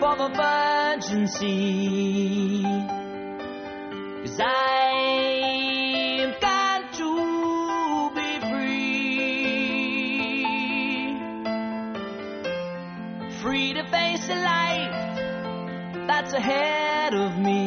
of a virgin sea. 'Cause I've got to be free. Free to face a life that's ahead of me.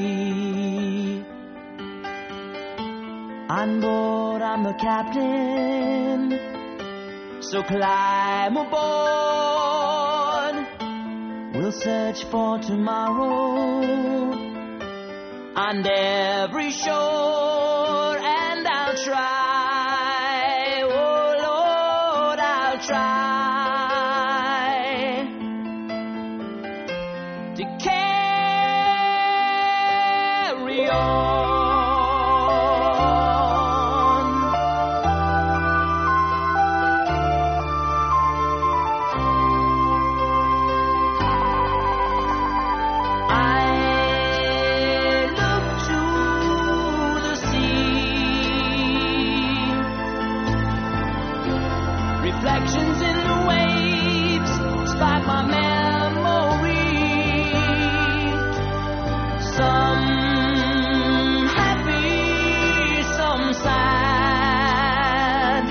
On board, I'm the captain, so climb aboard. We'll search for tomorrow on every shore, and I'll try, oh Lord, I'll try to carry on. Reflections in the waves spark my memory. Some happy, some sad.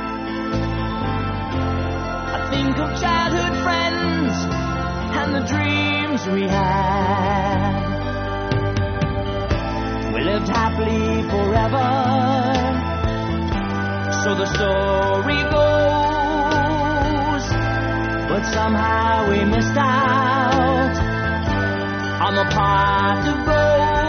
I think of childhood friends and the dreams we had. We lived happily forever, so the story goes. But somehow we missed out on the part to go.